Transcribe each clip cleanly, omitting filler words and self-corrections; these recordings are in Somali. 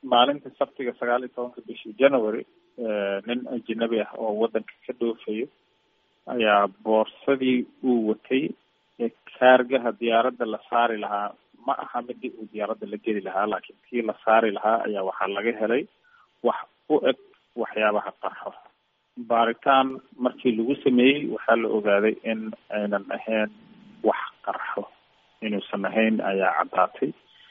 maalinta sabtiga 19 bishii January nin ajnabi ah oo wadanka ka dhoofayo ayaa boorsadii uu watay ee kaargaha diyaaradda la saari lahaa ma aha midii uu diyaaradda la geli lahaa laakiin tii la saari lahaa ayaa waxaa laga helay wax u eg waxyaabaha qarxo. baaritaan markii lagu sameeyey waxaa la ogaaday in aynan ahayn wax qarxo inuusan ahayn ayaa caddaatay.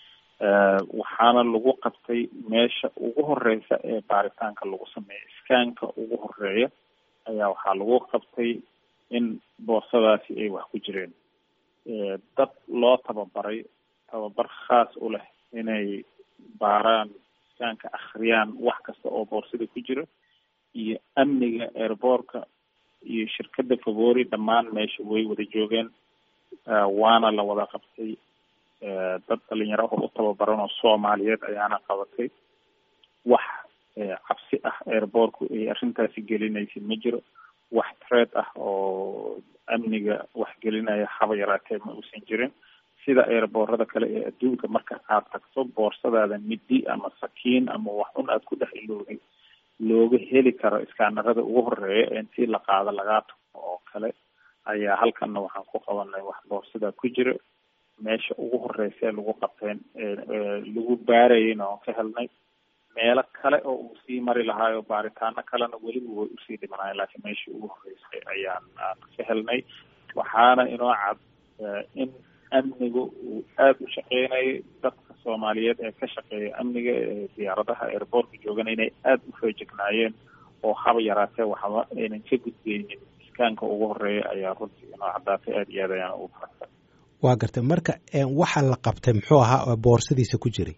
waxaana lagu qabtay meesha ugu horeysa ee baaritaanka lagu sameeyey iskaanka ugu horeeya ayaa waxaa lagu qabtay in boorsadaasi ay wax ku jireen. dad loo tababar khaas u leh inay baaraan iskaanka akhriyaan wax kasta oo boorsada ku jira iyo amniga airportka iyo shirkadda Favori dhammaan meesha way wada joogeen. waana la wada qabtay dad dhalinyaro oo u tababaran oo Soomaaliyeed ayaana qabatay. wax cabsi ah airportku ay arrintaasi gelinaysa ma jiro. wax threat ah oo amniga wax gelinaya haba yaraatee ma uusan jirin. sida airportada kale ee adduunka marka aad tagto boorsadaada midi ama sakiin ama wax un aad ku dhex ilowday looga heli karo iskaanarada ugu horeeya intii la qaado lagaa tumo oo kale ayaa halkanna waxaan ku qabanay wax boorsada ku jira meesha ugu horeysa ee lagu qabteen lagu baarayayna oo ka helnay meelo kale oo uu sii mari lahaayo baaritaano kalena weliba way usii dhimanaayeen laakiin meeshii ugu horeysay ayaan ka helnay. waxaana inoo cad in amnigu uu aada u shaqeynayay. dadka Soomaaliyeed ee ka shaqeeya amniga ee diyaaradaha airportka joogan inay aada u feejignaayeen oo haba yaraatee waxba aynan ka gudbeynin iskaanka ugu horeeya ayaa runtii inoo caddaatay. aada iyo aad ayaan ugu farxsan. waa gartay marka waxa la qabtay muxuu ahaa boorsadiisa ku jiray?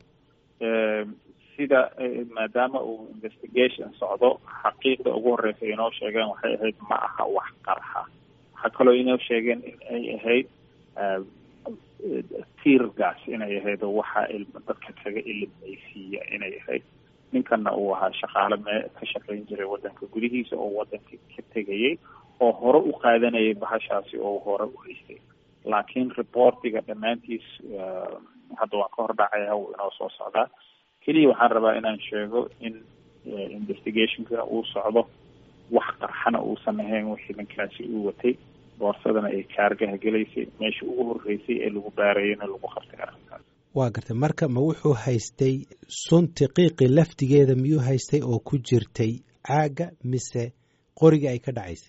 sida maadaama uu investigation socdo xaqiiqda ugu horeysa inoo sheegeen waxay ahayd ma aha wax qarxa. waxaa kaloo inoo sheegeen in ay ahayd tiirgaas inay ahayd oo waxa dadka kaga ilmaysiiya inay ahayd. ninkana uu ahaa shaqaale ka shaqeyn jiray wadanka gudihiisa oo wadanka ka tegayay oo hore u qaadanayay bahashaasi oo hore u haystay. laakiin reportiga dhammaantiis hadda waan ka hor dhacaya uu inoo soo socdaa. keliya waxaan rabaa inaan sheego in investigationka uu socdo wax qarxana uusan ahayn wixii ninkaasi uu watay. boorsadana ay kaargaha gelaysay meesha ugu horeysay ee lagu baarayayna lagu qabtay arrintaas. waa gartay marka ma wuxuu haystay sunti qiiqi laftigeeda miyuu haystay oo ku jirtay caaga mise qoriga ay ka dhacaysay?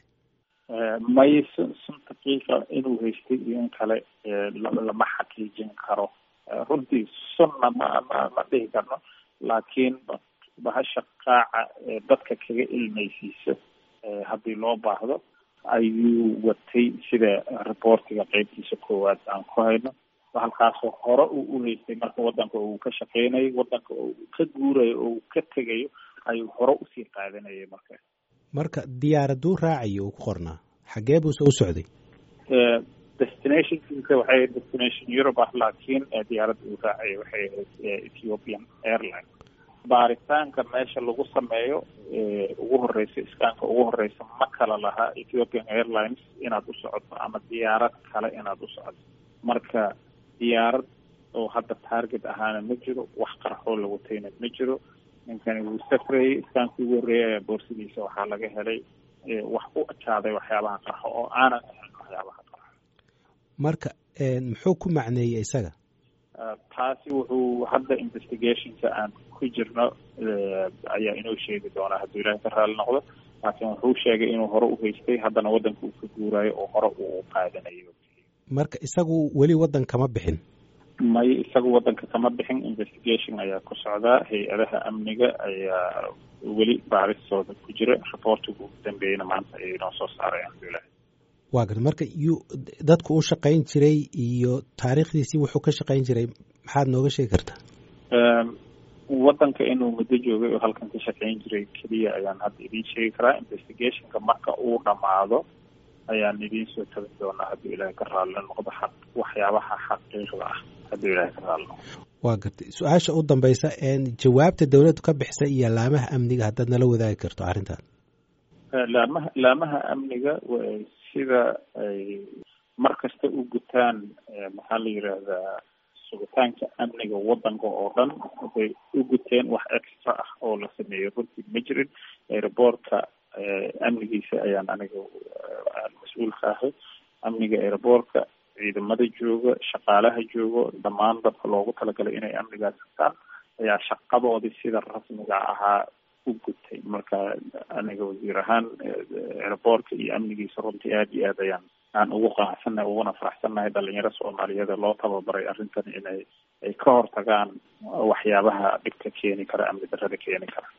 may sunta qiiqa inuu haystay iyo in kale lama xaqiijin karo. runtii sunna ma dhihi karno laakiin bahasha qaaca dadka kaga ilmaysiiso haddii loo baahdo ayuu watay sida reportiga qaybtiisa koowaad aan ku hayno. halkaasoo hore uu u haystay marka wadanka uu ka shaqeynayo wadanka uu ka guurayo oo uu ka tegayo ayuu hore usii qaadanayay. marka diyaaraduu raacayo uu ku qornaa xagee buuse u socday? destinationkiisa waxay ahayd destination Europe ah laakiin diyaaradda uu raacayay waxay ahayd Ethiopian Airlines. baaritaanka meesha lagu sameeyo ugu horeysa iskaanka ugu horeysa ma kala lahaa Ethiopian Airlines inaad u socoto ama diyaarad kale inaad u socoto. marka diyaarad oo hadda target ahaana ma jiro. wax qarxoo la watayna ma jiro. ninkani wuu safrayay iskaankii ugu horreeyay boorsadiisa waxaa laga helay wax u ekaaday waxyaabaha qarxo oo aanan ahayn waxyaabaha qarxo. marka muxuu ku macneeyey isaga? taasi wuxuu hadda investigationka aan ku jirno ayaa inoo sheegi doonaa hadduu ilaahay ka raali noqdo. laakiin wuxuu sheegay inuu hore u haystay haddana wadanka uu ka guuraayo oo hore uu qaadanayo. marka isagu weli wadan kama bixin? may isagu wadanka kama bixin. investigation ayaa ku socdaa. hay-adaha amniga ayaa weli baaristooda ku jira. reportiga ugu dambeeyana maanta ayay inoo soo saareen alhamdulilah. waa garta marka dadku u shaqayn jiray iyo taariikhdiisii wuxuu ka shaqayn jiray maxaad nooga sheegi kartaa? wadanka inuu muddo joogay oo halkan ka shaqayn jiray keliya ayaan hadda idiin sheegi karaa. investigationka marka uu dhamaado ayaan idiin soo tagin doonaa hadduu ilaahay ka raali noqdo waxyaabaha xaqiiqda ah hadduu ilaahay ka raali noqdo. waa gartay. su-aasha u dambaysa jawaabta dawladdu ka bixisay iyo laamaha amniga haddaad nala wadaagi karto arrintan. laamaha amniga sida ay mar kasta u gutaan maxaa la yidhaahdaa sugitaanka amniga wadanka oo dhan way u guteen. wax extra ah oo la sameeyo runtii ma jirin. aeroboortka amnigiisa ayaan aniga aan mas-uulka ahay. amniga aeroboortka, ciidamada jooga, shaqaalaha joogo, dhammaan dadka loogu talagalay inay amnigaas hataan ayaa shaqadoodii sida rasmiga ahaa u gutay. marka aniga wasiir ahaan aeroboortka iyo amnigiisa runtii aada iyo aad aan ugu qanacsannahay, uguna faraxsannahay dhalinyaro soomaaliyeed loo tababaray arrintan inay ka hortagaan waxyaabaha dhibka keeni kara, amni darrada keeni kara.